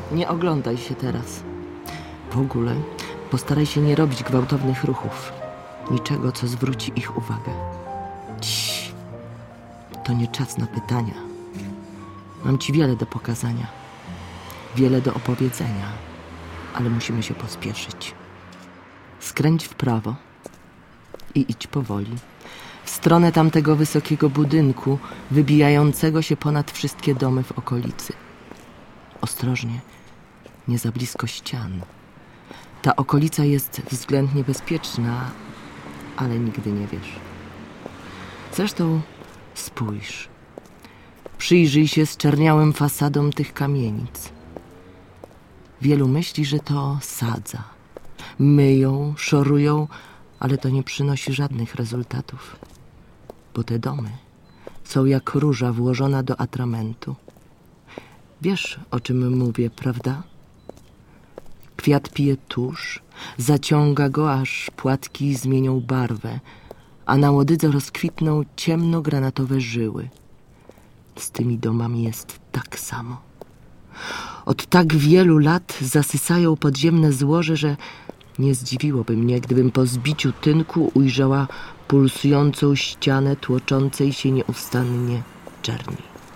Nie oglądaj się teraz. W ogóle postaraj się nie robić gwałtownych ruchów. Niczego, co zwróci ich uwagę. Ciii. To nie czas na pytania. Mam ci wiele do pokazania. Wiele do opowiedzenia. Ale musimy się pospieszyć. Skręć w prawo i idź powoli. W stronę tamtego wysokiego budynku, wybijającego się ponad wszystkie domy w okolicy. Ostrożnie, nie za blisko ścian. Ta okolica jest względnie bezpieczna, ale nigdy nie wiesz. Zresztą spójrz. Przyjrzyj się zczerniałym fasadom tych kamienic. Wielu myśli, że to sadza. Myją, szorują, ale to nie przynosi żadnych rezultatów. Bo te domy są jak róża włożona do atramentu. Wiesz, o czym mówię, prawda? Kwiat pije tusz, zaciąga go, aż płatki zmienią barwę, a na łodydze rozkwitną ciemnogranatowe żyły. Z tymi domami jest tak samo. Od tak wielu lat zasysają podziemne złoże, że nie zdziwiłoby mnie, gdybym po zbiciu tynku ujrzała pulsującą ścianę tłoczącej się nieustannie czerni.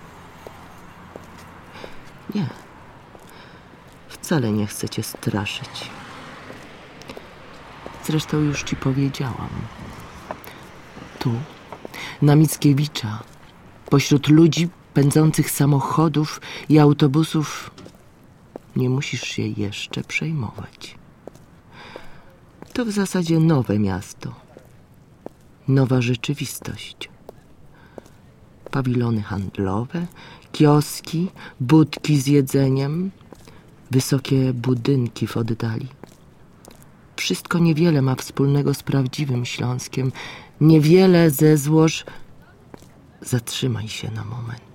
Nie, wcale nie chcę cię straszyć. Zresztą już ci powiedziałam. Tu, na Mickiewicza, pośród ludzi pędzących samochodów i autobusów, nie musisz się jeszcze przejmować. To w zasadzie nowe miasto. Nowa rzeczywistość. Pawilony handlowe, kioski, budki z jedzeniem, wysokie budynki w oddali. Wszystko niewiele ma wspólnego z prawdziwym Śląskiem. Niewiele ze złóż... Zatrzymaj się na moment.